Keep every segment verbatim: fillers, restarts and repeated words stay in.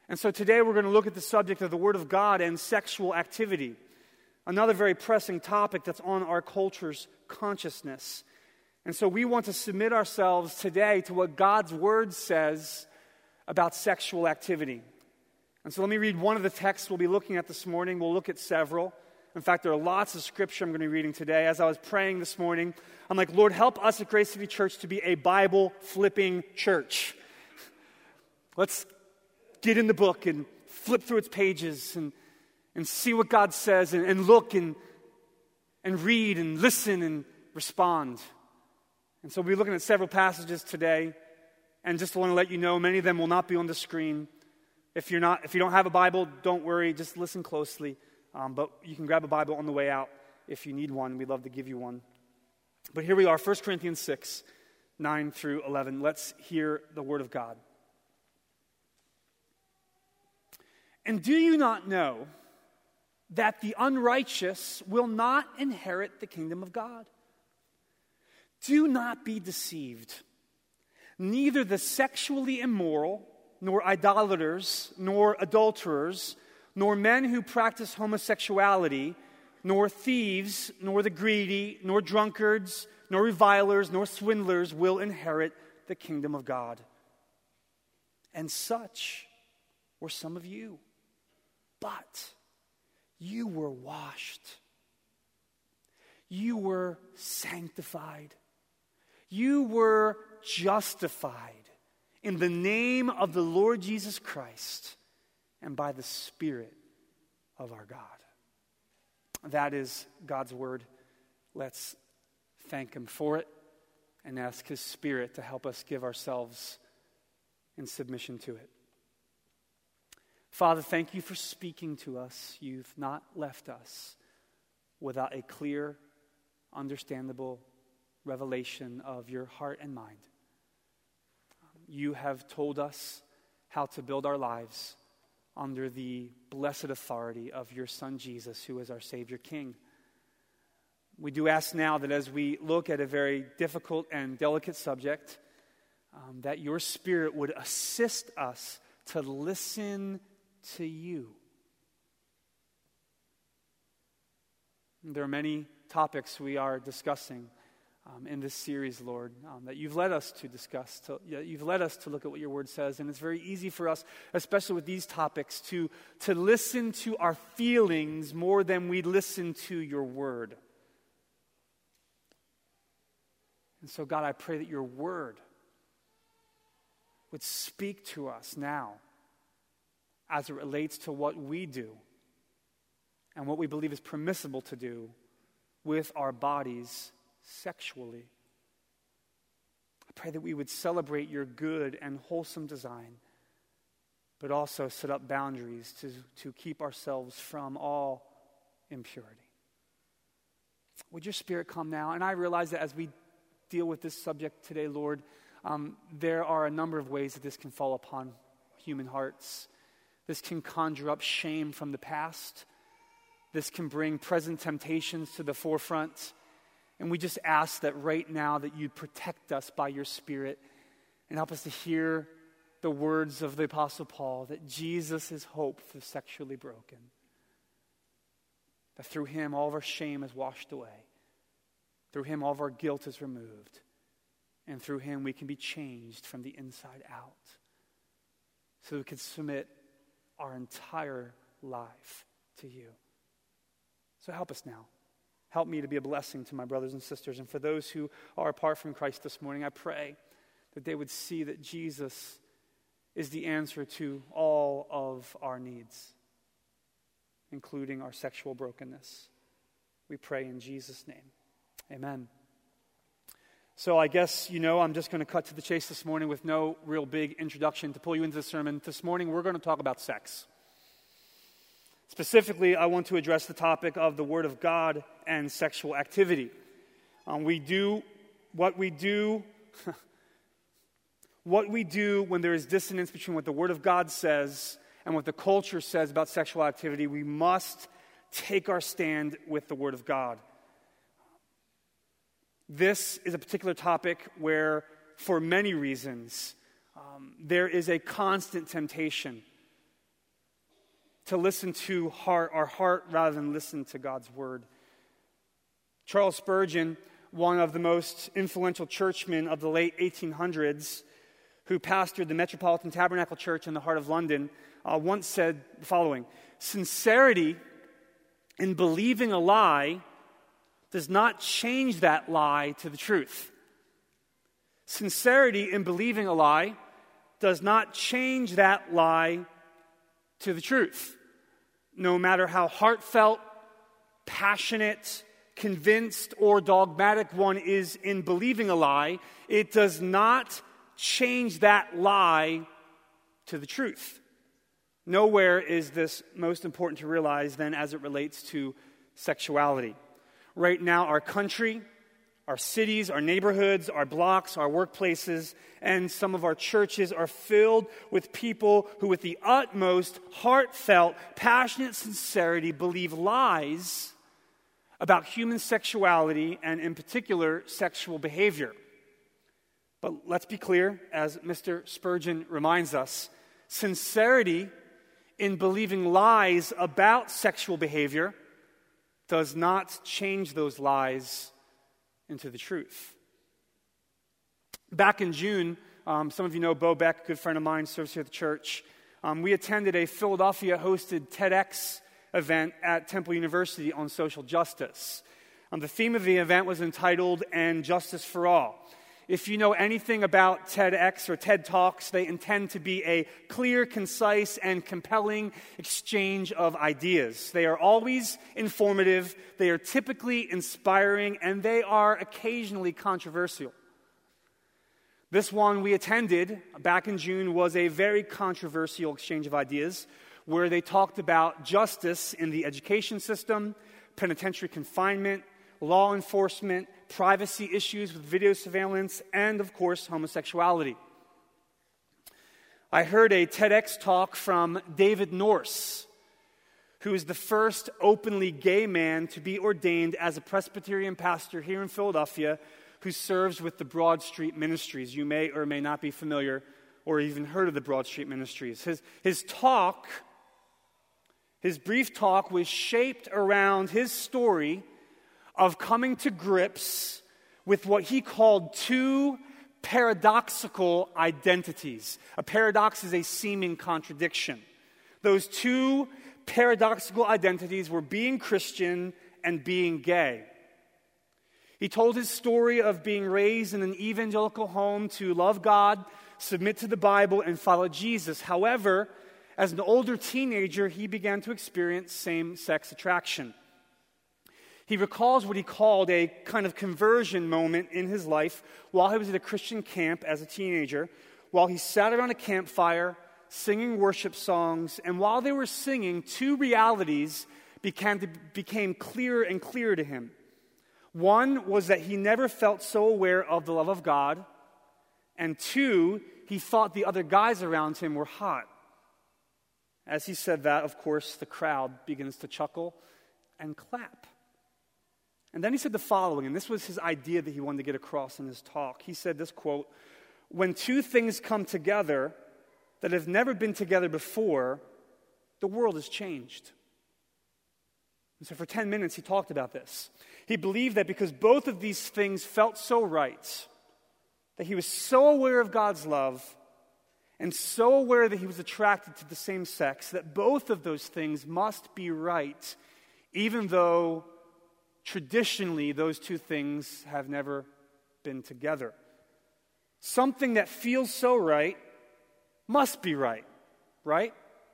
And so today we're going to look at the subject of the Word of God and sexual activity, another very pressing topic that's on our culture's consciousness. And so we want to submit ourselves today to what God's Word says about sexual activity. And so let me read one of the texts we'll be looking at this morning. We'll look at several. In fact, there are lots of scripture I'm going to be reading today. As I was praying this morning, I'm like, Lord, help us at Grace City Church to be a Bible-flipping church. Let's get in the book and flip through its pages and, and see what God says and, and look and, and read and listen and respond. And so we'll be looking at several passages today. And just want to let you know, many of them will not be on the screen. If you're not, if you don't have a Bible, don't worry. Just listen closely. Um, but you can grab a Bible on the way out if you need one. We'd love to give you one. But here we are, First Corinthians six, nine through eleven. Let's hear the Word of God. And do you not know that the unrighteous will not inherit the kingdom of God? Do not be deceived. Neither the sexually immoral, nor idolaters, nor adulterers, nor men who practice homosexuality, nor thieves, nor the greedy, nor drunkards, nor revilers, nor swindlers will inherit the kingdom of God. And such were some of you. But you were washed. You were sanctified. You were justified in the name of the Lord Jesus Christ and by the Spirit of our God. That is God's word. Let's thank Him for it and ask His Spirit to help us give ourselves in submission to it. Father, thank you for speaking to us. You've not left us without a clear, understandable revelation of your heart and mind. You have told us how to build our lives under the blessed authority of your Son Jesus, who is our Savior King. We do ask now that as we look at a very difficult and delicate subject, um, that your Spirit would assist us to listen to you. There are many topics we are discussing um, in this series, Lord, um, that you've led us to discuss. To, you know, you've led us to look at what your word says, and it's very easy for us, especially with these topics, to, to listen to our feelings more than we listen to your word. And so, God, I pray that your word would speak to us now as it relates to what we do and what we believe is permissible to do with our bodies sexually. I pray that we would celebrate your good and wholesome design, but also set up boundaries to, to keep ourselves from all impurity. Would your Spirit come now? And I realize that as we deal with this subject today, Lord, um, there are a number of ways that this can fall upon human hearts. This can conjure up shame from the past. This can bring present temptations to the forefront. And we just ask that right now that you protect us by your Spirit and help us to hear the words of the Apostle Paul, that Jesus is hope for the sexually broken. That through him all of our shame is washed away. Through him all of our guilt is removed. And through him we can be changed from the inside out. So we can submit our entire life to you. So help us now. Help me to be a blessing to my brothers and sisters. And for those who are apart from Christ this morning, I pray that they would see that Jesus is the answer to all of our needs, including our sexual brokenness. We pray in Jesus' name. Amen. So I guess, you know, I'm just going to cut to the chase this morning with no real big introduction to pull you into the sermon. This morning we're going to talk about sex. Specifically, I want to address the topic of the Word of God and sexual activity. Um, we do what we do, what we do when there is dissonance between what the Word of God says and what the culture says about sexual activity. We must take our stand with the Word of God. This is a particular topic where, for many reasons, um, there is a constant temptation to listen to heart, our heart rather than listen to God's word. Charles Spurgeon, one of the most influential churchmen of the late eighteen hundreds, who pastored the Metropolitan Tabernacle Church in the heart of London, uh, once said the following: "Sincerity in believing a lie does not change that lie to the truth." Sincerity in believing a lie does not change that lie to the truth. No matter how heartfelt, passionate, convinced, or dogmatic one is in believing a lie, it does not change that lie to the truth. Nowhere is this most important to realize than as it relates to sexuality. Right now, our country, our cities, our neighborhoods, our blocks, our workplaces, and some of our churches are filled with people who, with the utmost heartfelt, passionate sincerity, believe lies about human sexuality and, in particular, sexual behavior. But let's be clear, as Mister Spurgeon reminds us, sincerity in believing lies about sexual behavior does not change those lies into the truth. Back in June, um, some of you know Bo Beck, a good friend of mine, serves here at the church. Um, we attended a Philadelphia-hosted TEDx event at Temple University on social justice. Um, the theme of the event was entitled "And Justice for All." If you know anything about TEDx or TED Talks, they intend to be a clear, concise, and compelling exchange of ideas. They are always informative, they are typically inspiring, and they are occasionally controversial. This one we attended back in June was a very controversial exchange of ideas where they talked about justice in the education system, penitentiary confinement, law enforcement, privacy issues with video surveillance, and, of course, homosexuality. I heard a TEDx talk from David Norse, who is the first openly gay man to be ordained as a Presbyterian pastor here in Philadelphia, who serves with the Broad Street Ministries. You may or may not be familiar or even heard of the Broad Street Ministries. His, his talk, his brief talk, was shaped around his story of coming to grips with what he called two paradoxical identities. A paradox is a seeming contradiction. Those two paradoxical identities were being Christian and being gay. He told his story of being raised in an evangelical home to love God, submit to the Bible, and follow Jesus. However, as an older teenager, he began to experience same-sex attraction. He recalls what he called a kind of conversion moment in his life while he was at a Christian camp as a teenager, while he sat around a campfire singing worship songs, and while they were singing, two realities began to, became clearer and clearer to him. One was that he never felt so aware of the love of God, and two, he thought the other guys around him were hot. As he said that, of course, the crowd begins to chuckle and clap. And then he said the following, and this was his idea that he wanted to get across in his talk. He said this quote: "When two things come together that have never been together before, the world has changed." And so for ten minutes he talked about this. He believed that because both of these things felt so right, that he was so aware of God's love and so aware that he was attracted to the same sex, that both of those things must be right, even though traditionally, those two things have never been together. Something that feels so right must be right, right?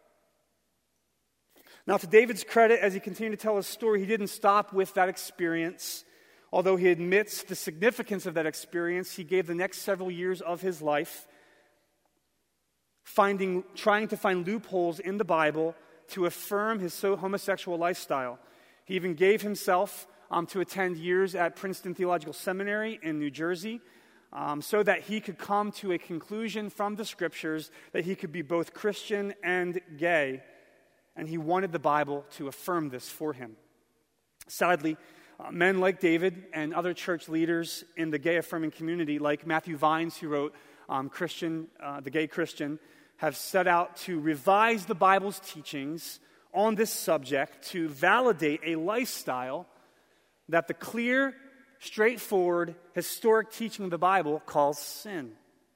Now, to David's credit, as he continued to tell his story, he didn't stop with that experience. Although he admits the significance of that experience, he gave the next several years of his life finding, trying to find loopholes in the Bible to affirm his so homosexual lifestyle. He even gave himself Um, to attend years at Princeton Theological Seminary in New Jersey um, so that he could come to a conclusion from the Scriptures that he could be both Christian and gay. And he wanted the Bible to affirm this for him. Sadly, uh, men like David and other church leaders in the gay-affirming community, like Matthew Vines, who wrote um, Christian, uh, The Gay Christian, have set out to revise the Bible's teachings on this subject to validate a lifestyle that the clear, straightforward, historic teaching of the Bible calls sin.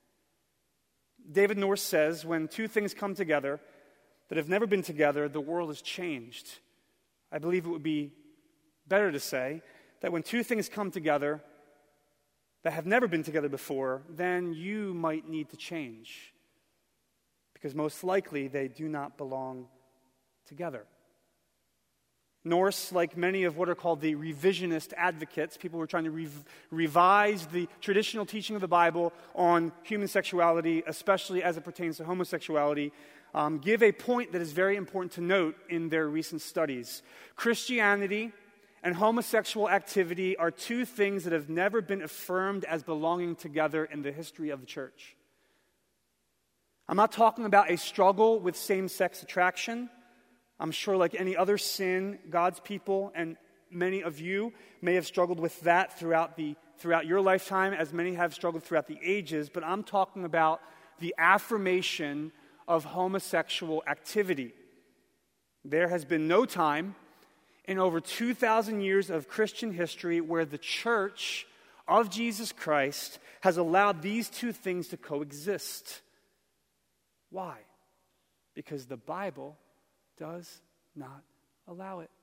David Norse says, when two things come together that have never been together, the world is changed. I believe it would be better to say that when two things come together that have never been together before, then you might need to change. Because most likely they do not belong together. Norse, like many of what are called the revisionist advocates, people who are trying to rev- revise the traditional teaching of the Bible on human sexuality, especially as it pertains to homosexuality, um, give a point that is very important to note in their recent studies. Christianity and homosexual activity are two things that have never been affirmed as belonging together in the history of the church. I'm not talking about a struggle with same-sex attraction. I'm sure like any other sin, God's people and many of you may have struggled with that throughout the throughout your lifetime, as many have struggled throughout the ages, but I'm talking about the affirmation of homosexual activity. There has been no time in over two thousand years of Christian history where the church of Jesus Christ has allowed these two things to coexist. Why? Because the Bible does not allow it.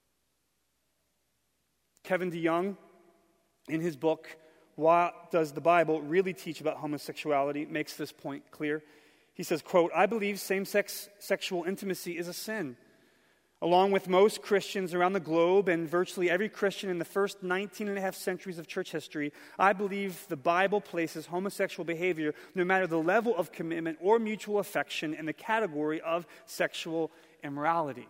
Kevin DeYoung, in his book, What Does the Bible Really Teach About Homosexuality?, makes this point clear. He says, quote, "I believe same-sex sexual intimacy is a sin. Along with most Christians around the globe and virtually every Christian in the first nineteen and a half centuries of church history, I believe the Bible places homosexual behavior, no matter the level of commitment or mutual affection, in the category of sexual immorality.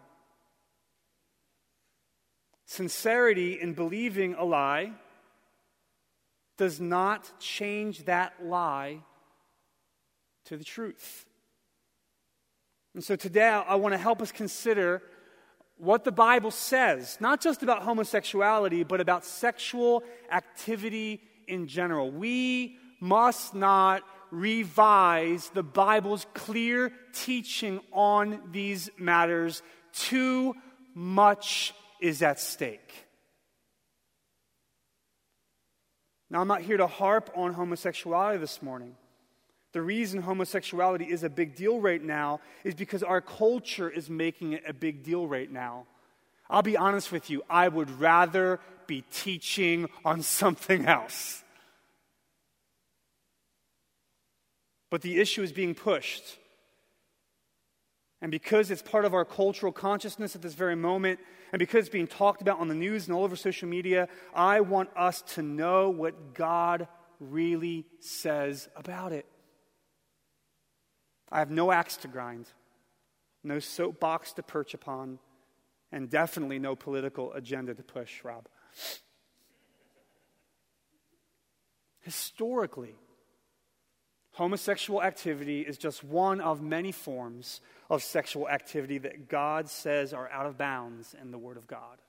Sincerity in believing a lie does not change that lie to the truth." And so today I want to help us consider what the Bible says, not just about homosexuality, but about sexual activity in general. We must not revise the Bible's clear teaching on these matters. Too much is at stake. Now, I'm not here to harp on homosexuality this morning. The reason homosexuality is a big deal right now is because our culture is making it a big deal right now. I'll be honest with you, I would rather be teaching on something else. But the issue is being pushed. And because it's part of our cultural consciousness at this very moment, and because it's being talked about on the news and all over social media, I want us to know what God really says about it. I have no axe to grind, no soapbox to perch upon, and definitely no political agenda to push, Rob. Historically, homosexual activity is just one of many forms of sexual activity that God says are out of bounds in the Word of God.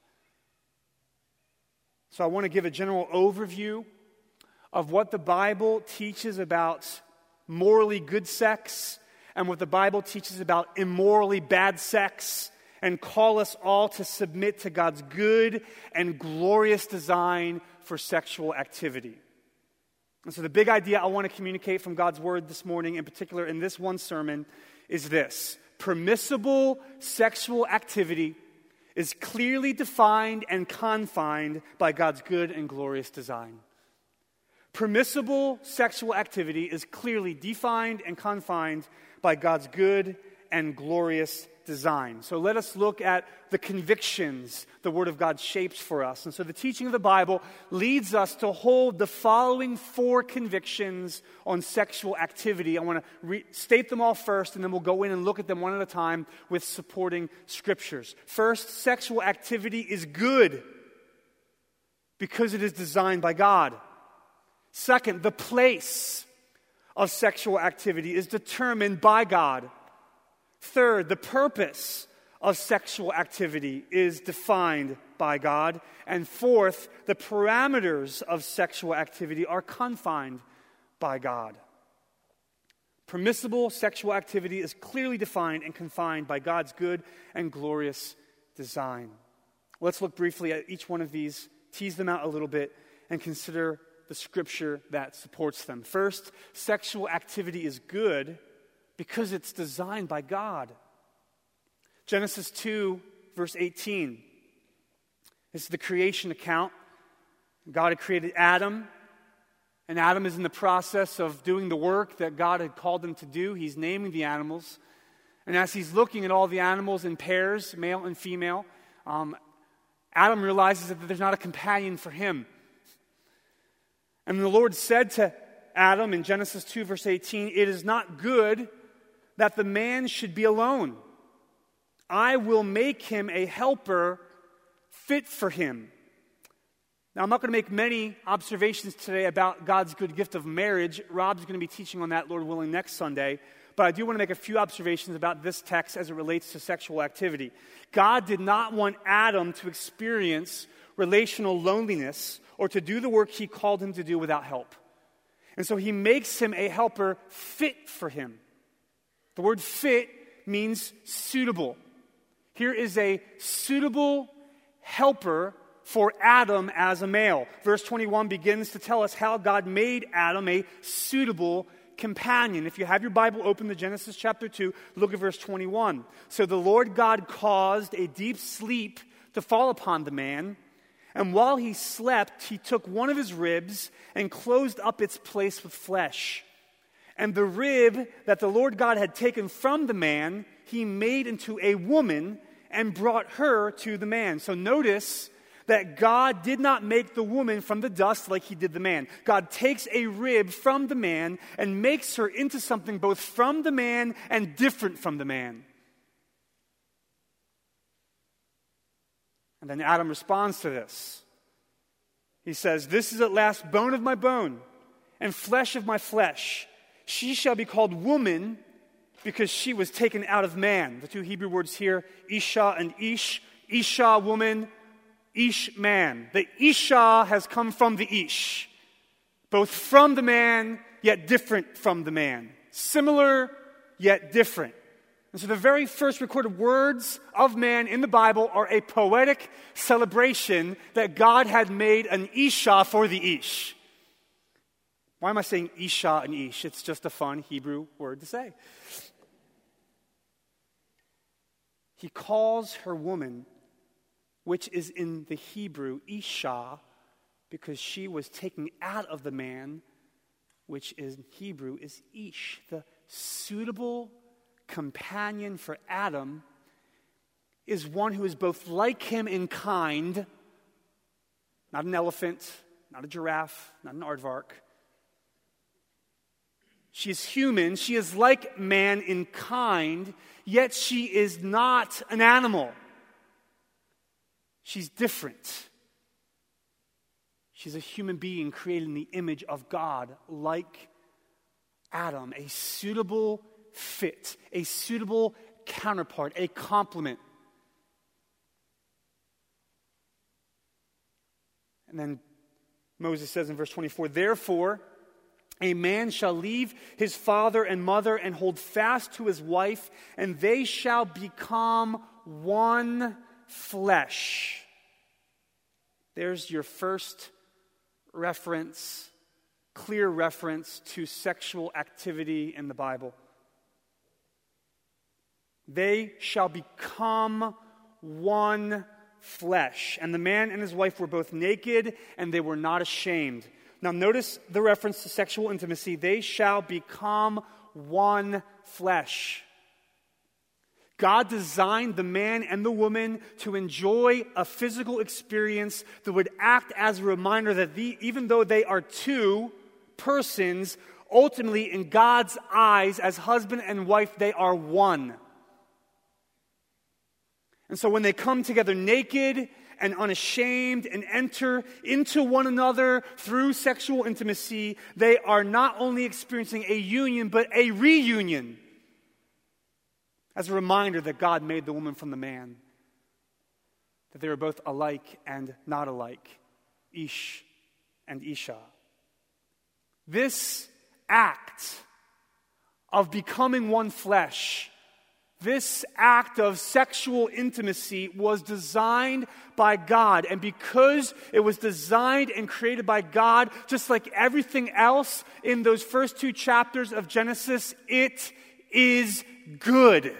So I want to give a general overview of what the Bible teaches about morally good sex and what the Bible teaches about immorally bad sex, and call us all to submit to God's good and glorious design for sexual activity. And so the big idea I want to communicate from God's Word this morning, in particular in this one sermon, is this: permissible sexual activity is clearly defined and confined by God's good and glorious design. Permissible sexual activity is clearly defined and confined by God's good and glorious design. So let us look at the convictions the Word of God shapes for us. And so the teaching of the Bible leads us to hold the following four convictions on sexual activity. I want to re- state them all first, and then we'll go in and look at them one at a time with supporting scriptures. First, sexual activity is good because it is designed by God. Second, the place of sexual activity is determined by God. Third, the purpose of sexual activity is defined by God. And fourth, the parameters of sexual activity are confined by God. Permissible sexual activity is clearly defined and confined by God's good and glorious design. Let's look briefly at each one of these, tease them out a little bit, and consider the scripture that supports them. First, sexual activity is good because it's designed by God. Genesis two, verse eighteen. This is the creation account. God had created Adam, and Adam is in the process of doing the work that God had called him to do. He's naming the animals. And as he's looking at all the animals in pairs, male and female, um, Adam realizes that there's not a companion for him. And the Lord said to Adam in Genesis two, verse eighteen, "It is not good that the man should be alone. I will make him a helper fit for him." Now, I'm not going to make many observations today about God's good gift of marriage. Rob's going to be teaching on that, Lord willing, next Sunday. But I do want to make a few observations about this text as it relates to sexual activity. God did not want Adam to experience relational loneliness or to do the work he called him to do without help. And so he makes him a helper fit for him. The word fit means suitable. Here is a suitable helper for Adam as a male. Verse twenty-one begins to tell us how God made Adam a suitable companion. If you have your Bible open to Genesis chapter two, look at verse twenty-one. "So the Lord God caused a deep sleep to fall upon the man, and while he slept, he took one of his ribs and closed up its place with flesh. And the rib that the Lord God had taken from the man, he made into a woman and brought her to the man." So notice that God did not make the woman from the dust like he did the man. God takes a rib from the man and makes her into something both from the man and different from the man. And then Adam responds to this. He says, "This is at last bone of my bone and flesh of my flesh. She shall be called woman because she was taken out of man." The two Hebrew words here, Isha and Ish. Isha, woman. Ish, man. The Isha has come from the Ish. Both from the man, yet different from the man. Similar, yet different. And so the very first recorded words of man in the Bible are a poetic celebration that God had made an Isha for the Ish. Why am I saying Isha and Ish? It's just a fun Hebrew word to say. He calls her woman, which is in the Hebrew Isha, because she was taken out of the man, which in Hebrew is Ish. The suitable companion for Adam is one who is both like him in kind, not an elephant, not a giraffe, not an aardvark. She is human, she is like man in kind, yet she is not an animal. She's different. She's a human being created in the image of God, like Adam, a suitable fit, a suitable counterpart, a complement. And then Moses says in verse twenty-four, "Therefore, a man shall leave his father and mother and hold fast to his wife, and they shall become one flesh." There's your first reference, clear reference to sexual activity in the Bible. They shall become one flesh. And the man and his wife were both naked, and they were not ashamed. Now notice the reference to sexual intimacy. They shall become one flesh. God designed the man and the woman to enjoy a physical experience that would act as a reminder that the, even though they are two persons, ultimately in God's eyes, as husband and wife, they are one. And so when they come together naked and unashamed and enter into one another through sexual intimacy, they are not only experiencing a union, but a reunion. As a reminder that God made the woman from the man, that they were both alike and not alike, Ish and Isha. This act of becoming one flesh, this act of sexual intimacy was designed by God. And because it was designed and created by God, just like everything else in those first two chapters of Genesis, it is good.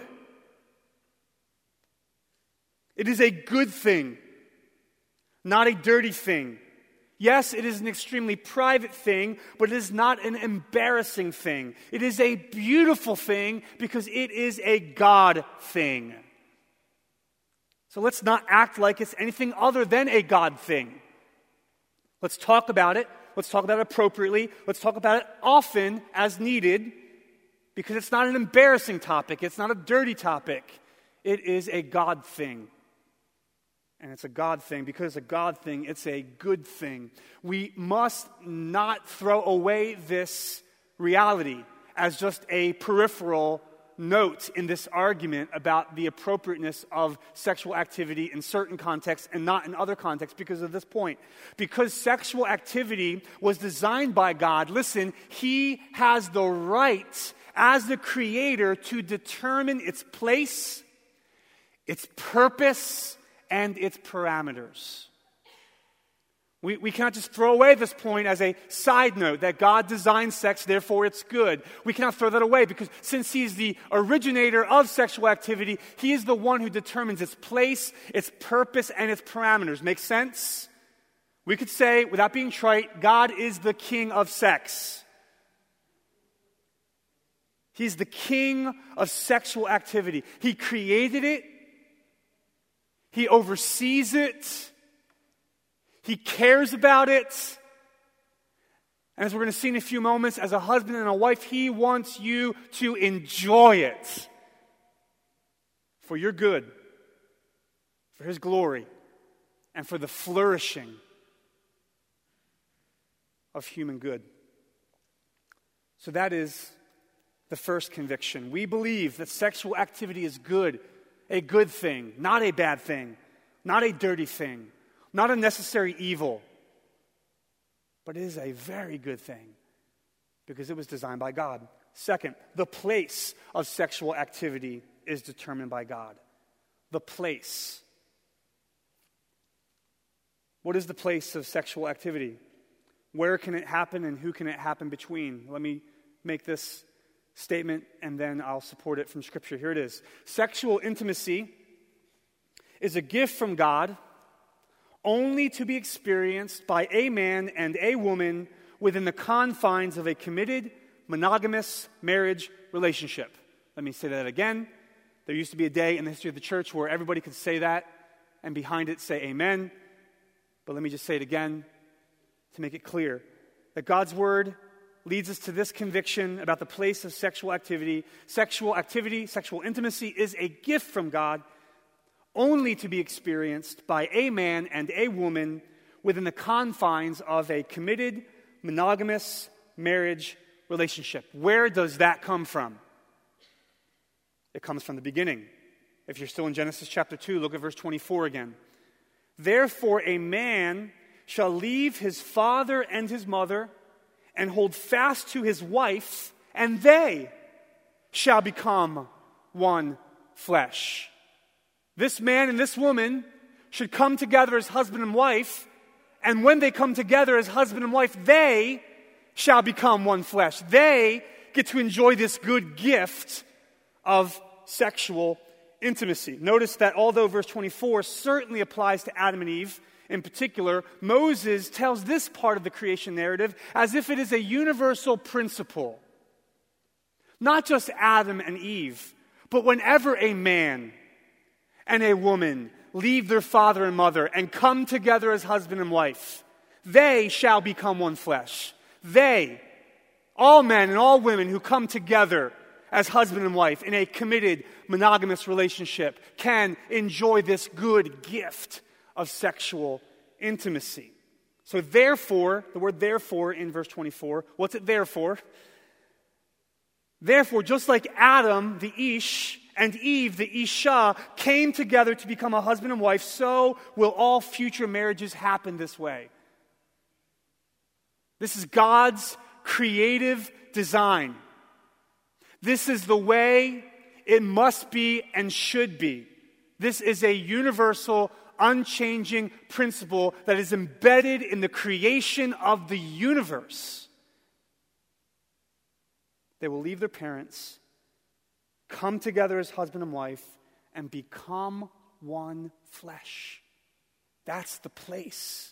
It is a good thing, not a dirty thing. Yes, it is an extremely private thing, but it is not an embarrassing thing. It is a beautiful thing because it is a God thing. So let's not act like it's anything other than a God thing. Let's talk about it. Let's talk about it appropriately. Let's talk about it often as needed because it's not an embarrassing topic. It's not a dirty topic. It is a God thing. And it's a God thing. Because it's a God thing, it's a good thing. We must not throw away this reality as just a peripheral note in this argument about the appropriateness of sexual activity in certain contexts and not in other contexts because of this point. Because sexual activity was designed by God, listen, He has the right as the Creator to determine its place, its purpose, and its parameters. We, we cannot just throw away this point as a side note that God designed sex, therefore it's good. We cannot throw that away because since He's the originator of sexual activity, He is the one who determines its place, its purpose, and its parameters. Make sense? We could say, without being trite, God is the king of sex. He's the king of sexual activity. He created it. He oversees it. He cares about it. And as we're going to see in a few moments, as a husband and a wife, He wants you to enjoy it for your good, for His glory, and for the flourishing of human good. So that is the first conviction. We believe that sexual activity is good. A good thing, not a bad thing, not a dirty thing, not a necessary evil. But it is a very good thing because it was designed by God. Second, the place of sexual activity is determined by God. The place. What is the place of sexual activity? Where can it happen and who can it happen between? Let me make this statement, and then I'll support it from Scripture. Here it is. Sexual intimacy is a gift from God only to be experienced by a man and a woman within the confines of a committed, monogamous marriage relationship. Let me say that again. There used to be a day in the history of the church where everybody could say that, and behind it say amen. But let me just say it again to make it clear that God's Word leads us to this conviction about the place of sexual activity. Sexual activity, sexual intimacy is a gift from God only to be experienced by a man and a woman within the confines of a committed, monogamous marriage relationship. Where does that come from? It comes from the beginning. If you're still in Genesis chapter two, look at verse twenty-four again. Therefore a man shall leave his father and his mother and hold fast to his wife, and they shall become one flesh. This man and this woman should come together as husband and wife, and when they come together as husband and wife, they shall become one flesh. They get to enjoy this good gift of sexual intimacy. Notice that although verse twenty-four certainly applies to Adam and Eve, in particular, Moses tells this part of the creation narrative as if it is a universal principle. Not just Adam and Eve, but whenever a man and a woman leave their father and mother and come together as husband and wife, they shall become one flesh. They, all men and all women who come together as husband and wife in a committed, monogamous relationship can enjoy this good gift of sexual intimacy. So therefore, the word therefore in verse twenty-four, what's it there for? Therefore, just like Adam, the Ish, and Eve, the Isha, came together to become a husband and wife, so will all future marriages happen this way. This is God's creative design. This is the way it must be and should be. This is a universal, unchanging principle that is embedded in the creation of the universe. They will leave their parents, come together as husband and wife, and become one flesh. That's the place.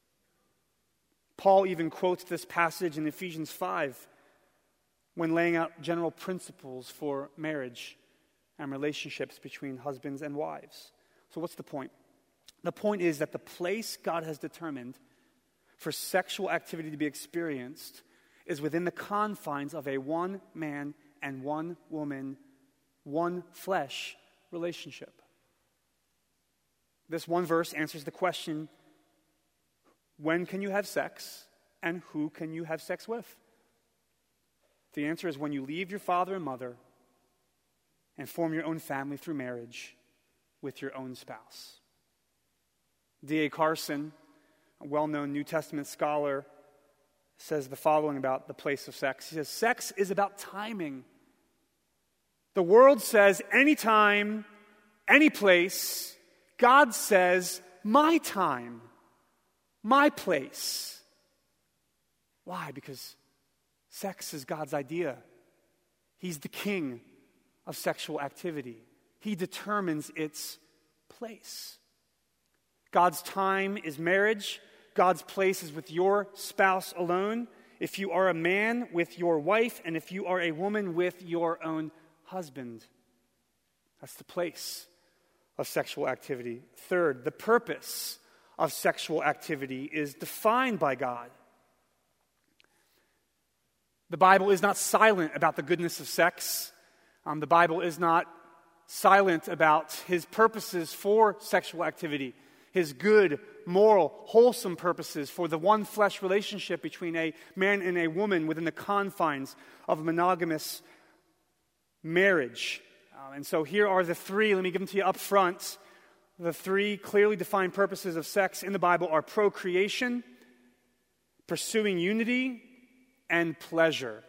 Paul even quotes this passage in Ephesians five when laying out general principles for marriage and relationships between husbands and wives. So what's the point? The point is that the place God has determined for sexual activity to be experienced is within the confines of a one man and one woman, one flesh relationship. This one verse answers the question, when can you have sex and who can you have sex with? The answer is when you leave your father and mother and form your own family through marriage with your own spouse. D A Carson, a well-known New Testament scholar, says the following about the place of sex. He says, sex is about timing. The world says anytime, any place. God says, my time, my place. Why? Because sex is God's idea. He's the king of sexual activity. He determines its place. God's time is marriage. God's place is with your spouse alone. If you are a man, with your wife, and if you are a woman, with your own husband. That's the place of sexual activity. Third, the purpose of sexual activity is defined by God. The Bible is not silent about the goodness of sex. Um, the Bible is not silent about his purposes for sexual activity, his good, moral, wholesome purposes for the one flesh relationship between a man and a woman within the confines of a monogamous marriage. Um, and so here are the three, let me give them to you up front. The three clearly defined purposes of sex in the Bible are procreation, pursuing unity, and pleasure.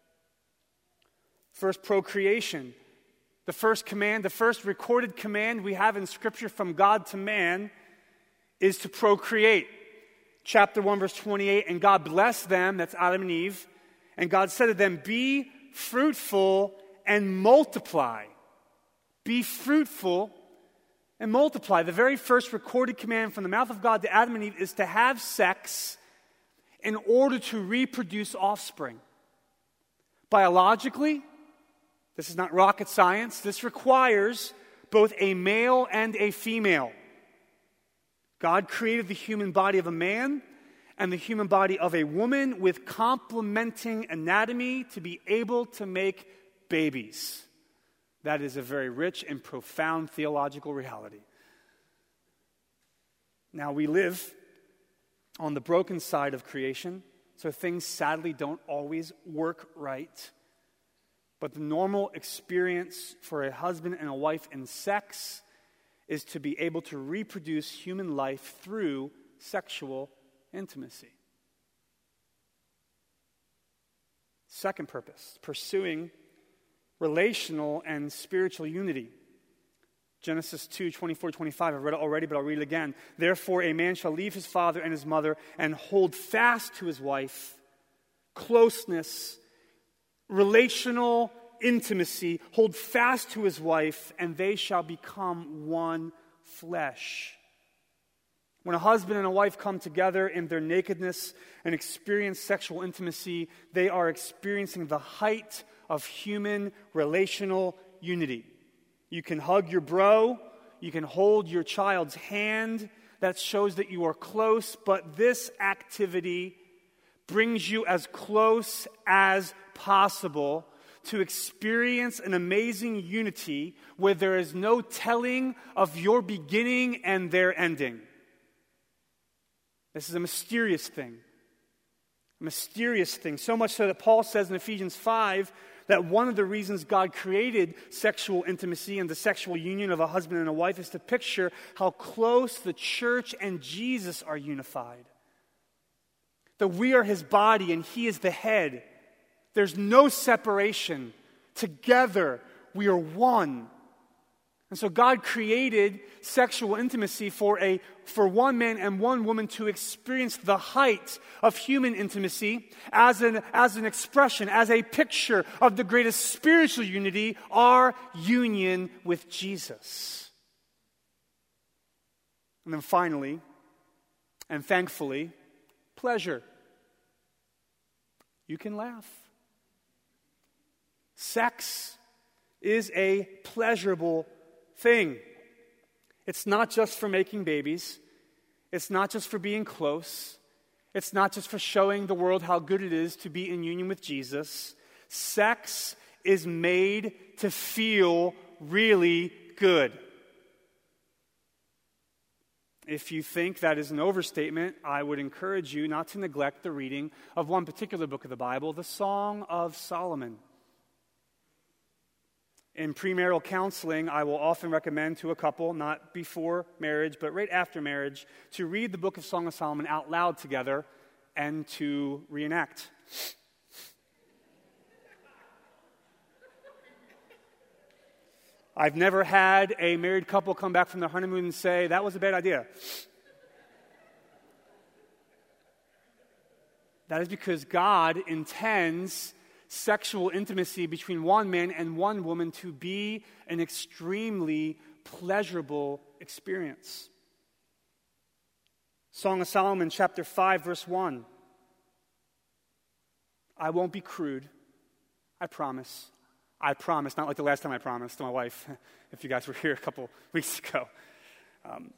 First, procreation. The first command, the first recorded command we have in Scripture from God to man is to procreate. Chapter one, verse twenty-eight, and God blessed them, that's Adam and Eve, and God said to them, be fruitful and multiply. Be fruitful and multiply. The very first recorded command from the mouth of God to Adam and Eve is to have sex in order to reproduce offspring. Biologically, this is not rocket science. This requires both a male and a female. God created the human body of a man and the human body of a woman with complementing anatomy to be able to make babies. That is a very rich and profound theological reality. Now, we live on the broken side of creation, so things sadly don't always work right. But the normal experience for a husband and a wife in sex is to be able to reproduce human life through sexual intimacy. Second purpose, pursuing relational and spiritual unity. Genesis two, twenty-four, twenty-five, I've read it already, but I'll read it again. Therefore, a man shall leave his father and his mother and hold fast to his wife. Closeness, relational intimacy, hold fast to his wife, and they shall become one flesh. When a husband and a wife come together in their nakedness and experience sexual intimacy, they are experiencing the height of human relational unity. You can hug your bro, you can hold your child's hand. That shows that you are close, but this activity brings you as close as possible to experience an amazing unity where there is no telling of your beginning and their ending. This is a mysterious thing. A mysterious thing. So much so that Paul says in Ephesians five that one of the reasons God created sexual intimacy and the sexual union of a husband and a wife is to picture how close the church and Jesus are unified. That we are his body and he is the head. There's no separation Together, we are one. And so God created sexual intimacy for a for one man and one woman to experience the height of human intimacy as an, as an expression, as a picture of the greatest spiritual unity, our union with Jesus. And then finally, and thankfully, pleasure. You can laugh. Sex is a pleasurable thing. It's not just for making babies. It's not just for being close. It's not just for showing the world how good it is to be in union with Jesus. Sex is made to feel really good. If you think that is an overstatement, I would encourage you not to neglect the reading of one particular book of the Bible, the Song of Solomon. In premarital counseling, I will often recommend to a couple, not before marriage, but right after marriage, to read the book of Song of Solomon out loud together and to reenact. I've never had a married couple come back from their honeymoon and say, that was a bad idea. That is because God intends sexual intimacy between one man and one woman to be an extremely pleasurable experience. Song of Solomon, chapter five, verse one. I won't be crude. I promise. I promise, not like the last time I promised to my wife, if you guys were here a couple weeks ago. Um,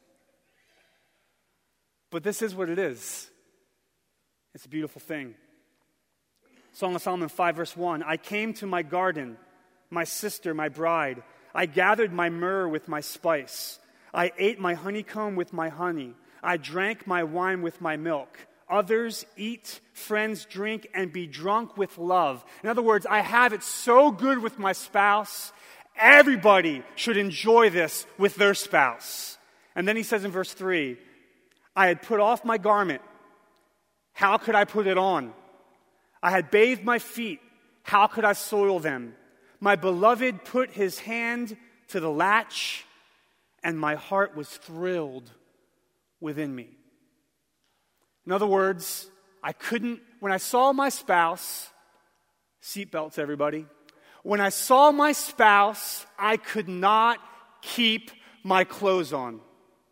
but this is what it is. It's a beautiful thing. Song of Solomon five, verse one. I came to my garden, my sister, my bride. I gathered my myrrh with my spice. I ate my honeycomb with my honey. I drank my wine with my milk. Others eat, friends drink, and be drunk with love. In other words, I have it so good with my spouse. Everybody should enjoy this with their spouse. And then he says in verse three, I had put off my garment. How could I put it on? I had bathed my feet. How could I soil them? My beloved put his hand to the latch, and my heart was thrilled within me. In other words, I couldn't, when I saw my spouse, seatbelts everybody, when I saw my spouse, I could not keep my clothes on.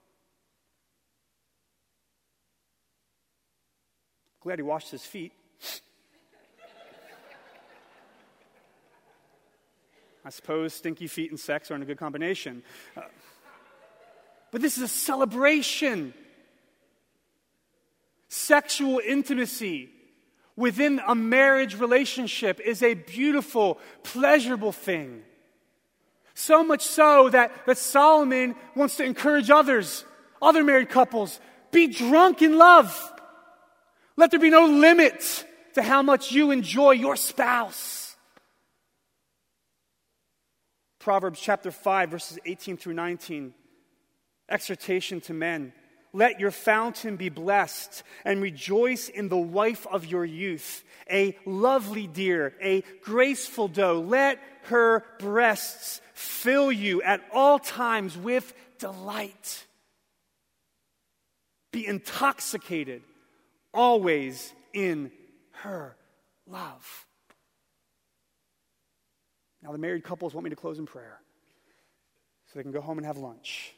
Glad he washed his feet. I suppose stinky feet and sex aren't a good combination. Uh, but this is a celebration. Sexual intimacy within a marriage relationship is a beautiful, pleasurable thing. So much so that, that Solomon wants to encourage others, other married couples, be drunk in love. Let there be no limit to how much you enjoy your spouse. Proverbs chapter five, verses eighteen through nineteen. Exhortation to men. Let your fountain be blessed, and rejoice in the wife of your youth, a lovely deer, a graceful doe. Let her breasts fill you at all times with delight. Be intoxicated always in her love. Now the married couples want me to close in prayer so they can go home and have lunch.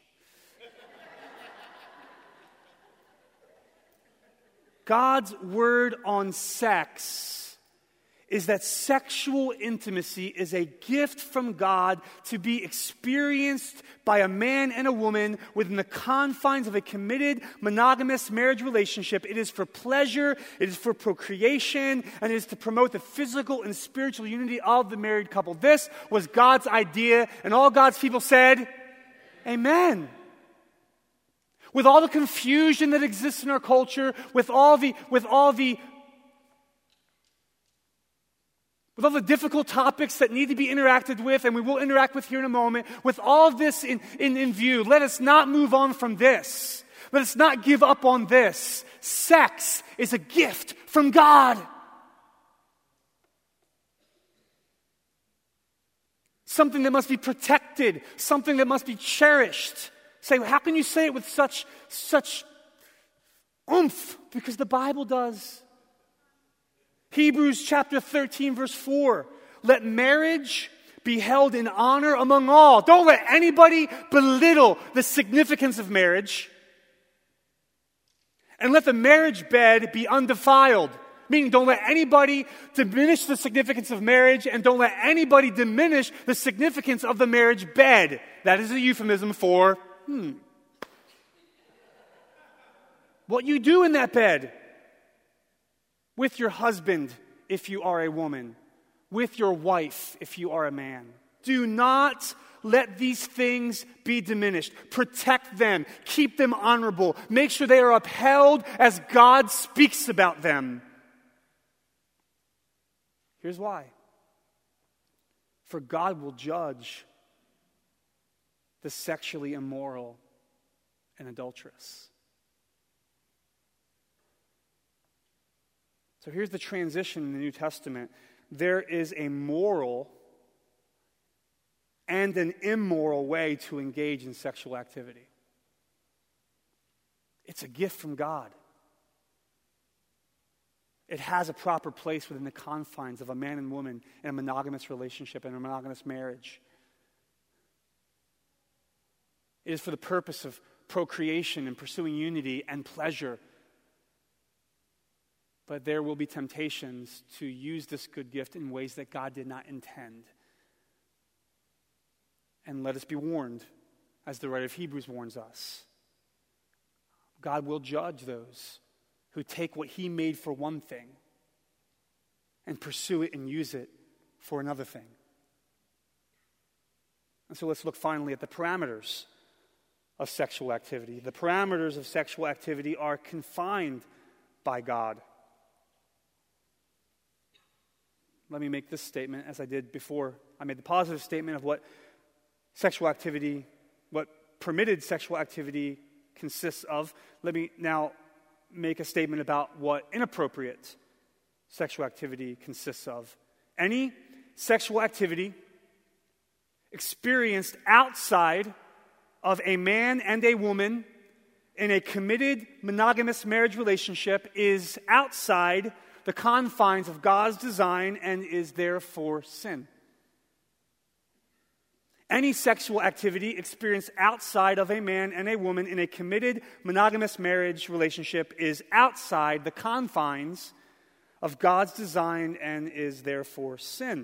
God's word on sex is that sexual intimacy is a gift from God to be experienced by a man and a woman within the confines of a committed, monogamous marriage relationship. It is for pleasure, it is for procreation, and it is to promote the physical and spiritual unity of the married couple. This was God's idea, and all God's people said, Amen. With all the confusion that exists in our culture, with all the, with all the, with all the difficult topics that need to be interacted with, and we will interact with here in a moment, with all of this in, in, in view, let us not move on from this. Let us not give up on this. Sex is a gift from God. something that must be protected, something that must be cherished. Say, how can you say it with such, such oomph? Because the Bible does. Hebrews chapter thirteen, verse four. Let marriage be held in honor among all. Don't let anybody belittle the significance of marriage. And let the marriage bed be undefiled. Meaning, don't let anybody diminish the significance of marriage, and don't let anybody diminish the significance of the marriage bed. That is a euphemism for, hmm, what you do in that bed. With your husband, if you are a woman. With your wife, if you are a man. Do not let these things be diminished. Protect them. Keep them honorable. Make sure they are upheld as God speaks about them. Here's why. For God will judge the sexually immoral and adulterous. So here's the transition in the New Testament. There is a moral and an immoral way to engage in sexual activity. It's a gift from God. It has a proper place within the confines of a man and woman in a monogamous relationship and a monogamous marriage. It is for the purpose of procreation and pursuing unity and pleasure. But there will be temptations to use this good gift in ways that God did not intend. And let us be warned, as the writer of Hebrews warns us. God will judge those who take what He made for one thing and pursue it and use it for another thing. And so let's look finally at the parameters of sexual activity. The parameters of sexual activity are confined by God. Let me make this statement as I did before. I made the positive statement of what sexual activity, what permitted sexual activity consists of. Let me now make a statement about what inappropriate sexual activity consists of. Any sexual activity experienced outside of a man and a woman in a committed monogamous marriage relationship is outside the confines of God's design and is therefore sin. Any sexual activity experienced outside of a man and a woman in a committed monogamous marriage relationship is outside the confines of God's design and is therefore sin.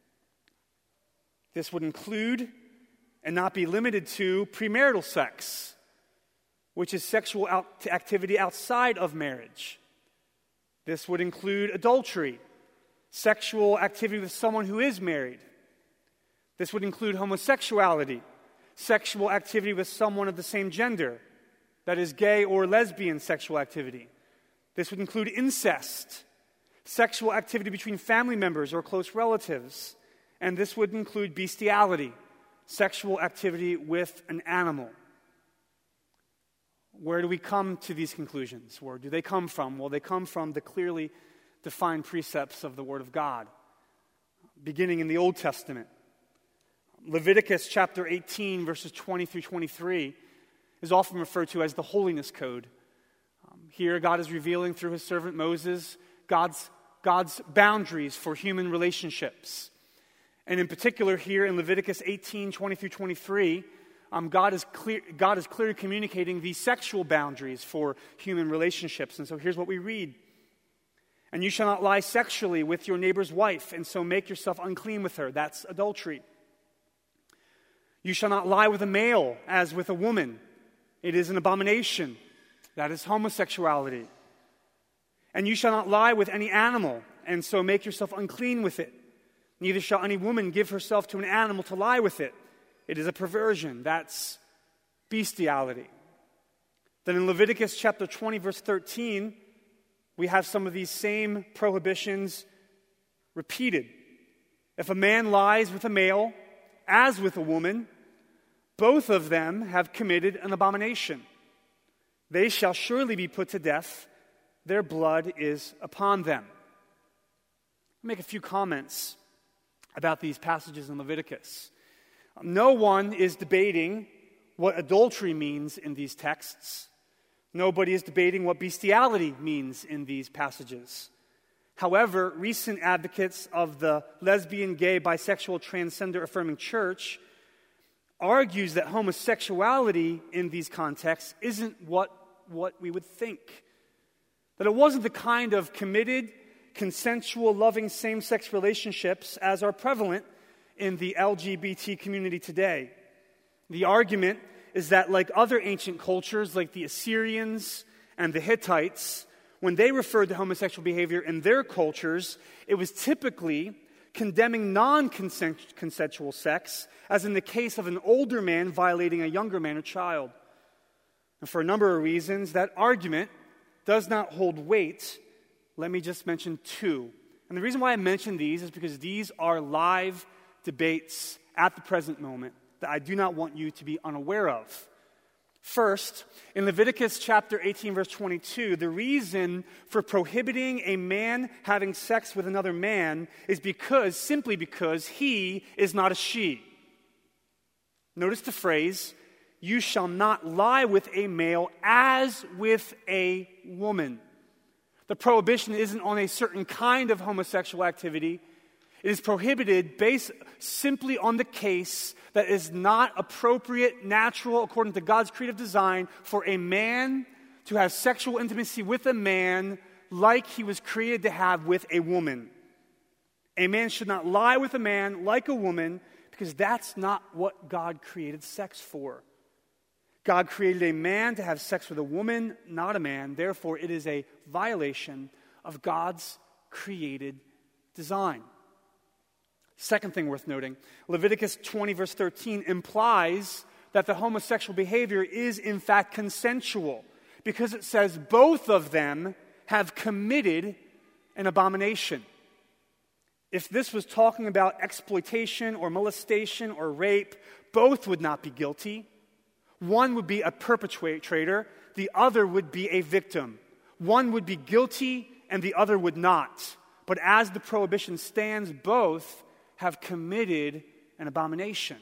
This would include and not be limited to premarital sex, which is sexual out- activity outside of marriage. This would include adultery, sexual activity with someone who is married. This would include homosexuality, sexual activity with someone of the same gender, that is gay or lesbian sexual activity. This would include incest, sexual activity between family members or close relatives. And this would include bestiality, sexual activity with an animal. Where do we come to these conclusions? Where do they come from? Well, they come from the clearly defined precepts of the Word of God, beginning in the Old Testament. Leviticus chapter eighteen, verses twenty through twenty-three, is often referred to as the Holiness Code. Um, here, God is revealing through His servant Moses God's, God's boundaries for human relationships. And in particular, here in Leviticus eighteen, twenty through twenty-three, Um, God is clear, God is clearly communicating these sexual boundaries for human relationships. And so here's what we read. And you shall not lie sexually with your neighbor's wife, and so make yourself unclean with her. That's adultery. You shall not lie with a male as with a woman. It is an abomination. That is homosexuality. And you shall not lie with any animal, and so make yourself unclean with it. Neither shall any woman give herself to an animal to lie with it. It is a perversion. That's bestiality. Then in Leviticus chapter twenty, verse thirteen, we have some of these same prohibitions repeated. If a man lies with a male, as with a woman, both of them have committed an abomination. They shall surely be put to death. Their blood is upon them. I'll make a few comments about these passages in Leviticus. No one is debating what adultery means in these texts. Nobody is debating what bestiality means in these passages. However, recent advocates of the lesbian, gay, bisexual, transgender affirming church argues that homosexuality in these contexts isn't what, what we would think. That it wasn't the kind of committed, consensual, loving same-sex relationships as are prevalent in the L G B T community today. The argument is that like other ancient cultures, like the Assyrians and the Hittites, when they referred to homosexual behavior in their cultures, it was typically condemning non-consensual sex, as in the case of an older man violating a younger man or child. And for a number of reasons, that argument does not hold weight. Let me just mention two. And the reason why I mention these is because these are live debates at the present moment that I do not want you to be unaware of. First, in Leviticus chapter eighteen, verse twenty-two, the reason for prohibiting a man having sex with another man is because, simply because, he is not a she. Notice the phrase, you shall not lie with a male as with a woman. The prohibition isn't on a certain kind of homosexual activity. It is prohibited based simply on the case that is not appropriate, natural, according to God's creative design, for a man to have sexual intimacy with a man like he was created to have with a woman. A man should not lie with a man like a woman because that's not what God created sex for. God created a man to have sex with a woman, not a man. Therefore, it is a violation of God's created design. Second thing worth noting, Leviticus twenty, verse thirteen implies that the homosexual behavior is in fact consensual because it says both of them have committed an abomination. If this was talking about exploitation or molestation or rape, both would not be guilty. One would be a perpetrator, the other would be a victim. One would be guilty and the other would not. But as the prohibition stands, both have committed an abomination.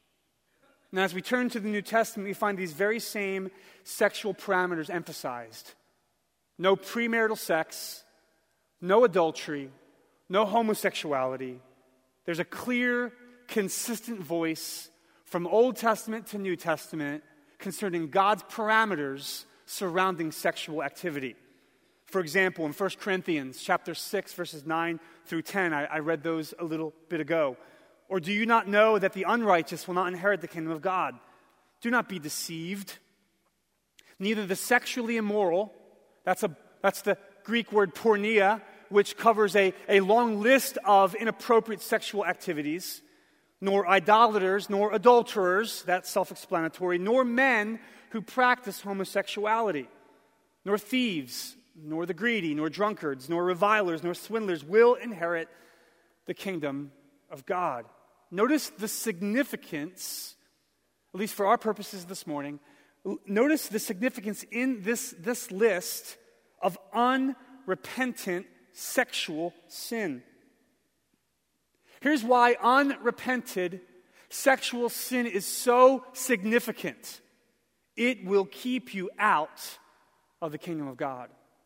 Now, as we turn to the New Testament, we find these very same sexual parameters emphasized. No premarital sex, no adultery, no homosexuality. There's a clear, consistent voice from Old Testament to New Testament concerning God's parameters surrounding sexual activity. For example, in First Corinthians chapter six, verses nine through ten, I, I read those a little bit ago. Or do you not know that the unrighteous will not inherit the kingdom of God? Do not be deceived. Neither the sexually immoral, that's, a, that's the Greek word porneia, which covers a, a long list of inappropriate sexual activities, nor idolaters, nor adulterers, that's self-explanatory, nor men who practice homosexuality, nor thieves, nor the greedy, nor drunkards, nor revilers, nor swindlers will inherit the kingdom of God. Notice the significance, at least for our purposes this morning, notice the significance in this, this list of unrepentant sexual sin. Here's why unrepented sexual sin is so significant. It will keep you out of the kingdom of God.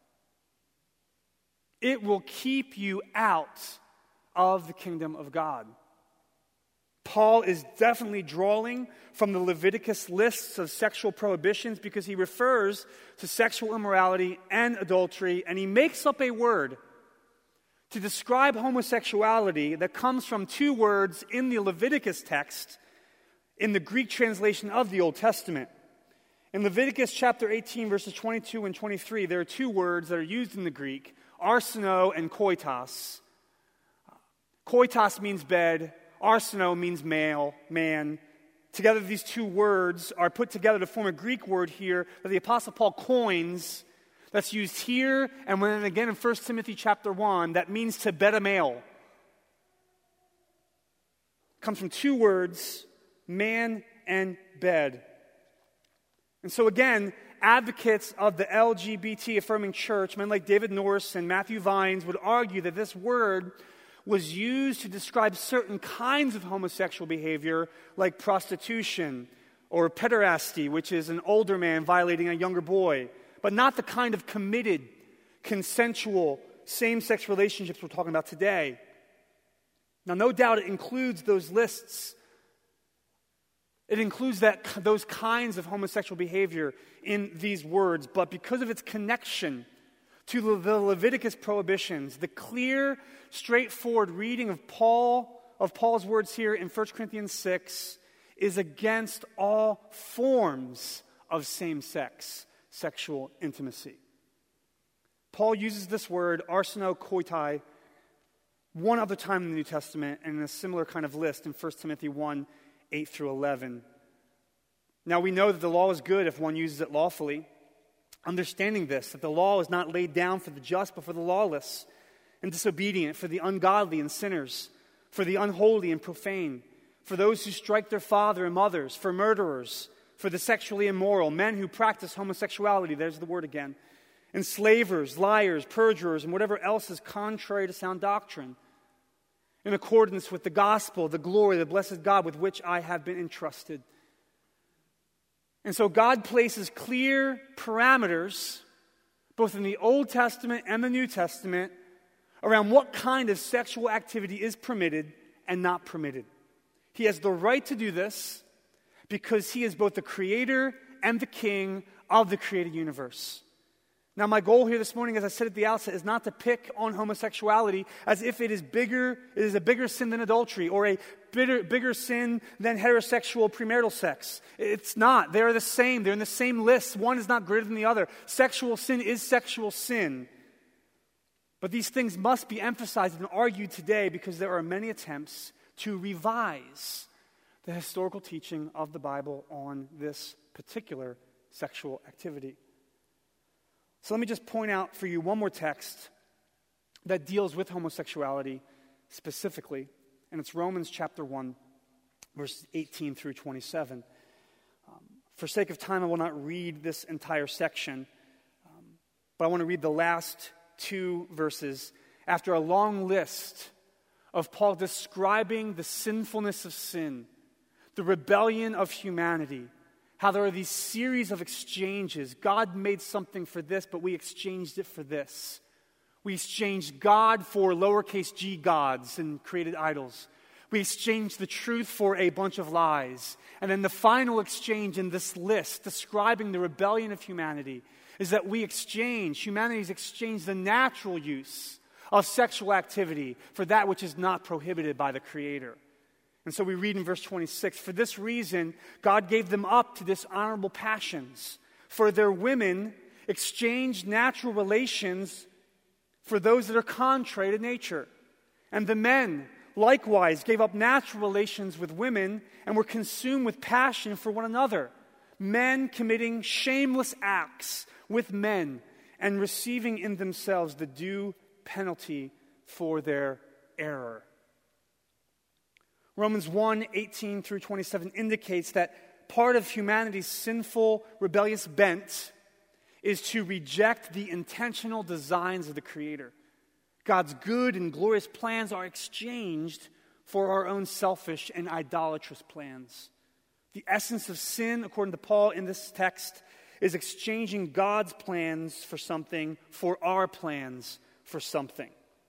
It will keep you out of the kingdom of God. Paul is definitely drawing from the Leviticus lists of sexual prohibitions because he refers to sexual immorality and adultery, and he makes up a word to describe homosexuality that comes from two words in the Leviticus text in the Greek translation of the Old Testament. In Leviticus chapter eighteen, verses twenty-two and twenty-three, there are two words that are used in the Greek, arseno and koitos. Koitos means bed, arseno means male, man. Together, these two words are put together to form a Greek word here that the Apostle Paul coins that's used here and then again in First Timothy chapter one that means to bed a male. It comes from two words, man and bed. And so again, advocates of the L G B T affirming church, men like David Norris and Matthew Vines, would argue that this word was used to describe certain kinds of homosexual behavior, like prostitution or pederasty, which is an older man violating a younger boy, but not the kind of committed, consensual, same-sex relationships we're talking about today. Now, no doubt it includes those lists. It includes that those kinds of homosexual behavior in these words, but because of its connection to the Leviticus prohibitions, the clear, straightforward reading of Paul, of Paul's words here in First Corinthians six is against all forms of same-sex sexual intimacy. Paul uses this word, arsenokoitai, one other time in the New Testament, and in a similar kind of list in First Timothy one, eight through eleven. Now we know that the law is good if one uses it lawfully. Understanding this, that the law is not laid down for the just, but for the lawless and disobedient, for the ungodly and sinners, for the unholy and profane, for those who strike their father and mothers, for murderers, for the sexually immoral, men who practice homosexuality, there's the word again, enslavers, liars, perjurers, and whatever else is contrary to sound doctrine, in accordance with the gospel, the glory, the blessed God with which I have been entrusted. And so God places clear parameters, both in the Old Testament and the New Testament, around what kind of sexual activity is permitted and not permitted. He has the right to do this because he is both the creator and the king of the created universe. Now, my goal here this morning, as I said at the outset, is not to pick on homosexuality as if it is bigger, it is a bigger sin than adultery, or a bigger, bigger sin than heterosexual premarital sex. It's not. They're the same. They're in the same list. One is not greater than the other. Sexual sin is sexual sin. But these things must be emphasized and argued today because there are many attempts to revise the historical teaching of the Bible on this particular sexual activity. So let me just point out for you one more text that deals with homosexuality specifically, and it's Romans chapter one, verses eighteen through twenty-seven. Um, for sake of time, I will not read this entire section, um, but I want to read the last two verses after a long list of Paul describing the sinfulness of sin, the rebellion of humanity, how there are these series of exchanges. God made something for this, but we exchanged it for this. We exchanged God for lowercase g gods and created idols. We exchanged the truth for a bunch of lies. And then the final exchange in this list describing the rebellion of humanity is that we exchange, humanity's exchanged the natural use of sexual activity for that which is not prohibited by the Creator. And so we read in verse twenty-six, for this reason, God gave them up to dishonorable passions. For their women exchanged natural relations for those that are contrary to nature. And the men likewise gave up natural relations with women and were consumed with passion for one another. Men committing shameless acts with men and receiving in themselves the due penalty for their error. Romans one, eighteen through twenty-seven indicates that part of humanity's sinful, rebellious bent is to reject the intentional designs of the Creator. God's good and glorious plans are exchanged for our own selfish and idolatrous plans. The essence of sin, according to Paul in this text, is exchanging God's plans for something for our plans for something.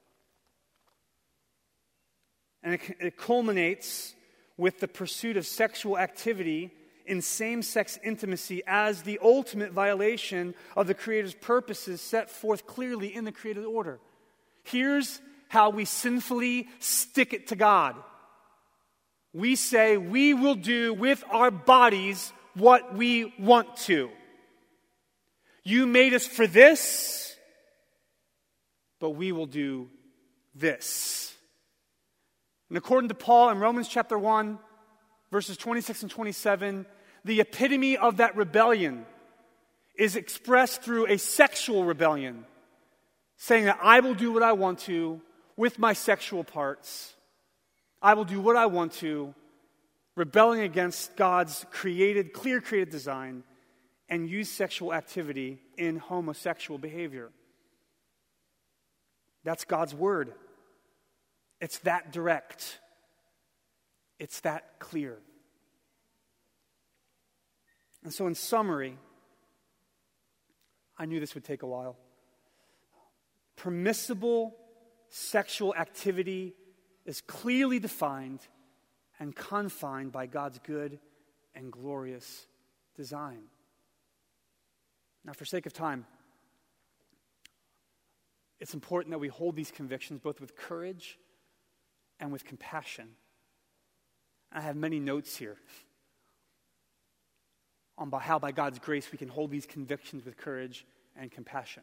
And it, it culminates with the pursuit of sexual activity in same-sex intimacy as the ultimate violation of the Creator's purposes set forth clearly in the created order. Here's how we sinfully stick it to God. We say we will do with our bodies what we want to. You made us for this, but we will do this. And according to Paul in Romans chapter one, verses twenty-six and twenty-seven, the epitome of that rebellion is expressed through a sexual rebellion, saying that I will do what I want to with my sexual parts. I will do what I want to, rebelling against God's created, clear created design, and use sexual activity in homosexual behavior. That's God's word. It's that direct. It's that clear. And so in summary, I knew this would take a while. Permissible sexual activity is clearly defined and confined by God's good and glorious design. Now, for sake of time, it's important that we hold these convictions both with courage and with compassion. I have many notes here on how, by God's grace, we can hold these convictions with courage and compassion.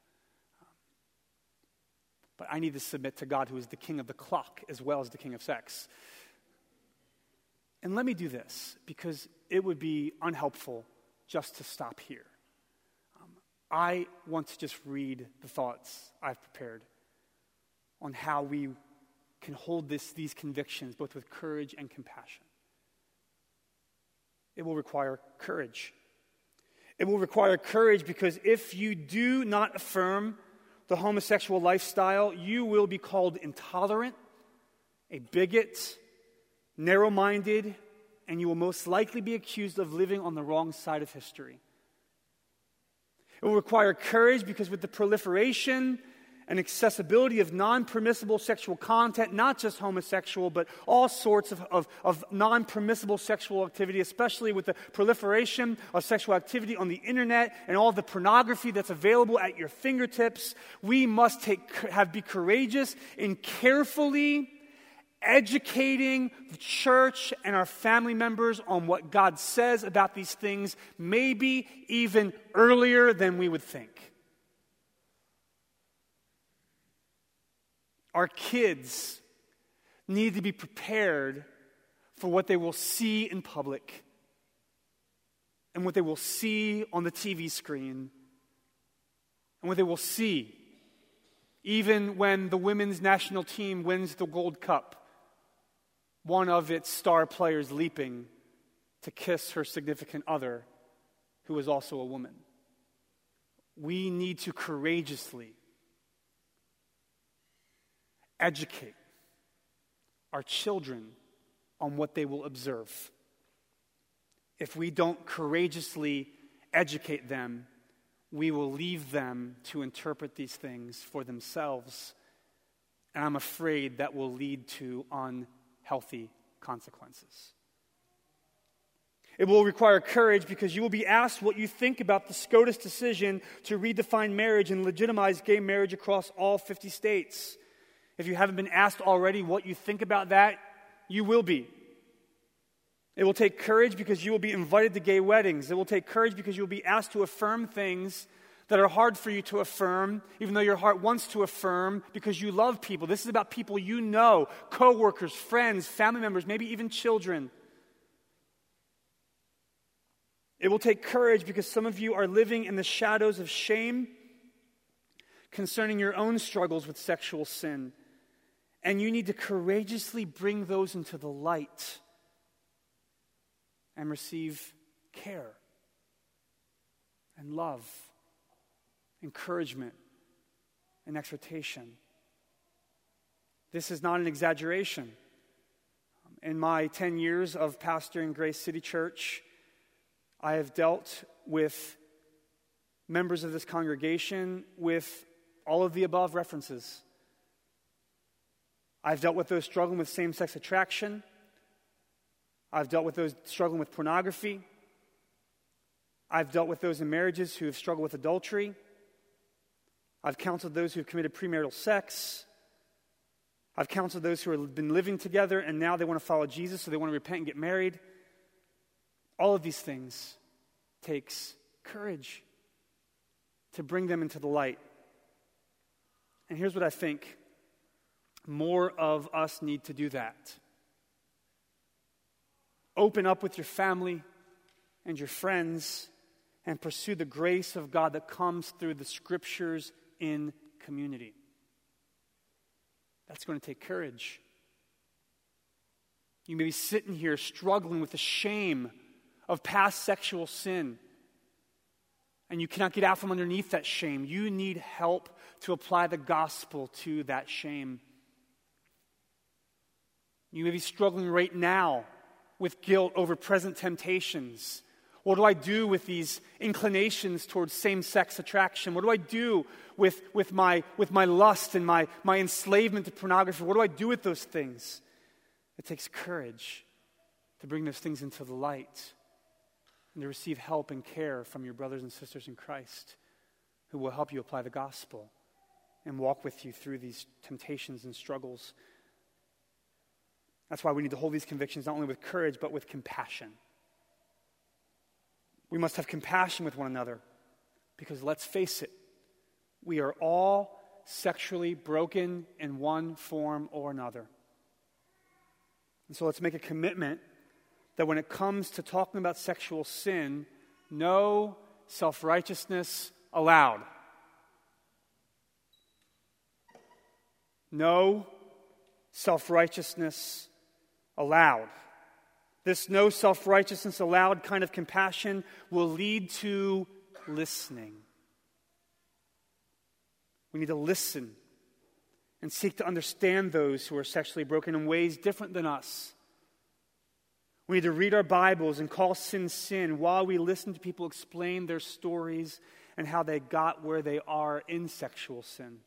But I need to submit to God, who is the king of the clock as well as the king of sex. And let me do this, because it would be unhelpful just to stop here. Um, I want to just read the thoughts I've prepared on how we can hold this, these convictions both with courage and compassion. It will require courage. It will require courage because if you do not affirm the homosexual lifestyle, you will be called intolerant, a bigot, narrow-minded, and you will most likely be accused of living on the wrong side of history. It will require courage because with the proliferation and accessibility of non-permissible sexual content, not just homosexual, but all sorts of, of, of non-permissible sexual activity, especially with the proliferation of sexual activity on the internet and all the pornography that's available at your fingertips, we must take, have be courageous in carefully educating the church and our family members on what God says about these things, maybe even earlier than we would think. Our kids need to be prepared for what they will see in public and what they will see on the T V screen and what they will see even when the women's national team wins the Gold Cup, one of its star players leaping to kiss her significant other, who is also a woman. We need to courageously educate our children on what they will observe. If we don't courageously educate them, we will leave them to interpret these things for themselves, and I'm afraid that will lead to unhealthy consequences. It will require courage because you will be asked what you think about the SCOTUS decision to redefine marriage and legitimize gay marriage across all fifty states. If you haven't been asked already what you think about that, you will be. It will take courage because you will be invited to gay weddings. It will take courage because you will be asked to affirm things that are hard for you to affirm, even though your heart wants to affirm, because you love people. This is about people you know, co-workers, friends, family members, maybe even children. It will take courage because some of you are living in the shadows of shame concerning your own struggles with sexual sin. And you need to courageously bring those into the light and receive care and love, encouragement and exhortation. This is not an exaggeration. In my ten years of pastoring Grace City Church, I have dealt with members of this congregation with all of the above references. I've dealt with those struggling with same-sex attraction. I've dealt with those struggling with pornography. I've dealt with those in marriages who have struggled with adultery. I've counseled those who have committed premarital sex. I've counseled those who have been living together and now they want to follow Jesus, so they want to repent and get married. All of these things takes courage to bring them into the light. And here's what I think. More of us need to do that. Open up with your family and your friends and pursue the grace of God that comes through the scriptures in community. That's going to take courage. You may be sitting here struggling with the shame of past sexual sin, and you cannot get out from underneath that shame. You need help to apply the gospel to that shame. You may be struggling right now with guilt over present temptations. What do I do with these inclinations towards same-sex attraction? What do I do with, with, my, with my lust and my, my enslavement to pornography? What do I do with those things? It takes courage to bring those things into the light and to receive help and care from your brothers and sisters in Christ who will help you apply the gospel and walk with you through these temptations and struggles. That's why we need to hold these convictions not only with courage, but with compassion. We must have compassion with one another because, let's face it, we are all sexually broken in one form or another. And so let's make a commitment that when it comes to talking about sexual sin, no self-righteousness allowed. No self-righteousness allowed. This no self-righteousness allowed kind of compassion will lead to listening. We need to listen and seek to understand those who are sexually broken in ways different than us. We need to read our Bibles and call sin sin while we listen to people explain their stories and how they got where they are in sexual sin.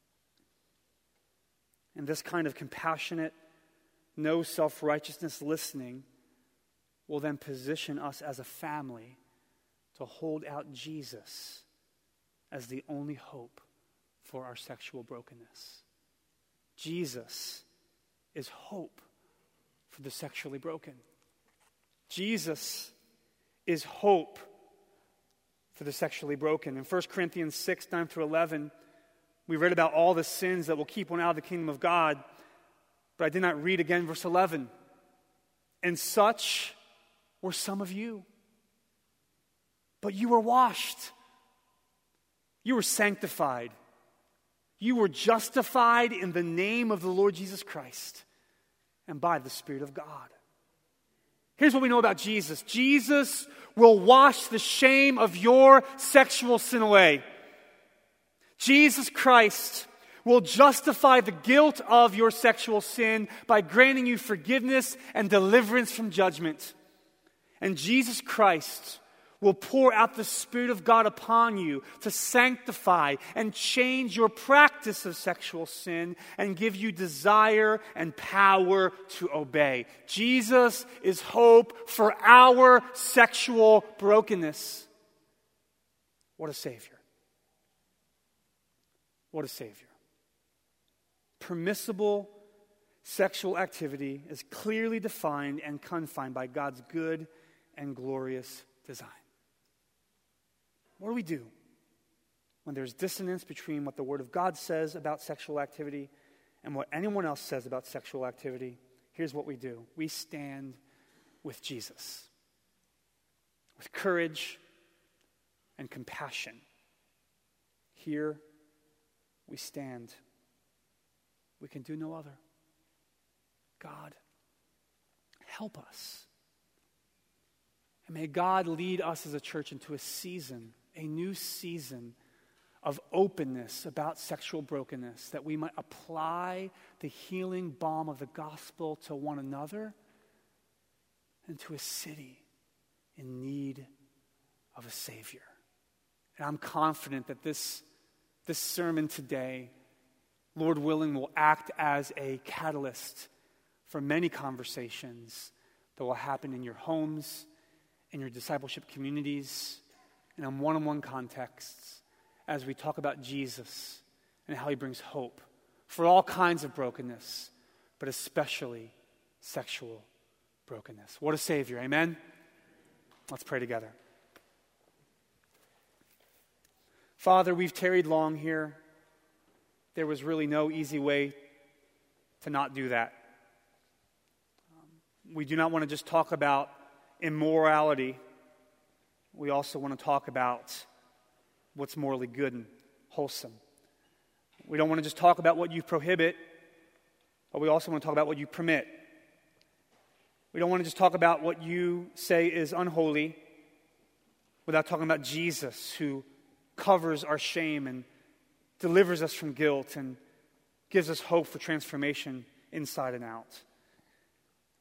And this kind of compassionate, no self-righteousness listening will then position us as a family to hold out Jesus as the only hope for our sexual brokenness. Jesus is hope for the sexually broken. Jesus is hope for the sexually broken. In First Corinthians six, nine through eleven, we read about all the sins that will keep one out of the kingdom of God, but I did not read again verse eleven. And such were some of you. But you were washed. You were sanctified. You were justified in the name of the Lord Jesus Christ and by the Spirit of God. Here's what we know about Jesus. Jesus will wash the shame of your sexual sin away. Jesus Christ will justify the guilt of your sexual sin by granting you forgiveness and deliverance from judgment. And Jesus Christ will pour out the Spirit of God upon you to sanctify and change your practice of sexual sin and give you desire and power to obey. Jesus is hope for our sexual brokenness. What a Savior. What a Savior. Permissible sexual activity is clearly defined and confined by God's good and glorious design. What do we do when there's dissonance between what the Word of God says about sexual activity and what anyone else says about sexual activity? Here's what we do. We stand with Jesus, with courage and compassion. Here we stand. We can do no other. God, help us. And may God lead us as a church into a season, a new season of openness about sexual brokenness, that we might apply the healing balm of the gospel to one another and to a city in need of a Savior. And I'm confident that this, this sermon today, Lord willing, will act as a catalyst for many conversations that will happen in your homes, in your discipleship communities, and in one-on-one contexts as we talk about Jesus and how he brings hope for all kinds of brokenness, but especially sexual brokenness. What a Savior, amen? Let's pray together. Father, we've tarried long here. There was really no easy way to not do that. Um, we do not want to just talk about immorality. We also want to talk about what's morally good and wholesome. We don't want to just talk about what you prohibit, but we also want to talk about what you permit. We don't want to just talk about what you say is unholy without talking about Jesus, who covers our shame and delivers us from guilt and gives us hope for transformation inside and out.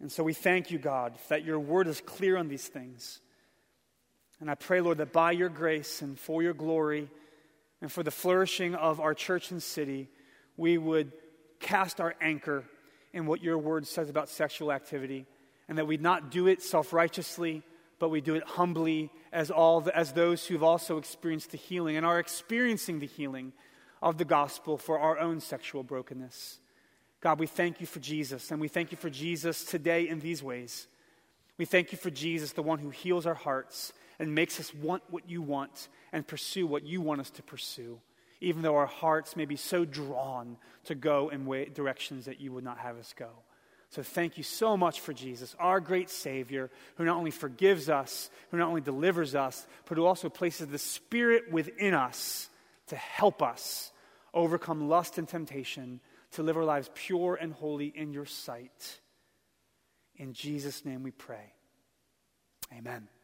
And so we thank you, God, that your word is clear on these things. And I pray, Lord, that by your grace and for your glory and for the flourishing of our church and city, we would cast our anchor in what your word says about sexual activity, and that we'd not do it self-righteously, but we do it humbly as all the, as those who've also experienced the healing and are experiencing the healing of the gospel for our own sexual brokenness. God, we thank you for Jesus, and we thank you for Jesus today in these ways. We thank you for Jesus, the one who heals our hearts and makes us want what you want and pursue what you want us to pursue, even though our hearts may be so drawn to go in way, directions that you would not have us go. So thank you so much for Jesus, our great Savior, who not only forgives us, who not only delivers us, but who also places the Spirit within us to help us overcome lust and temptation, to live our lives pure and holy in your sight. In Jesus' name we pray. Amen.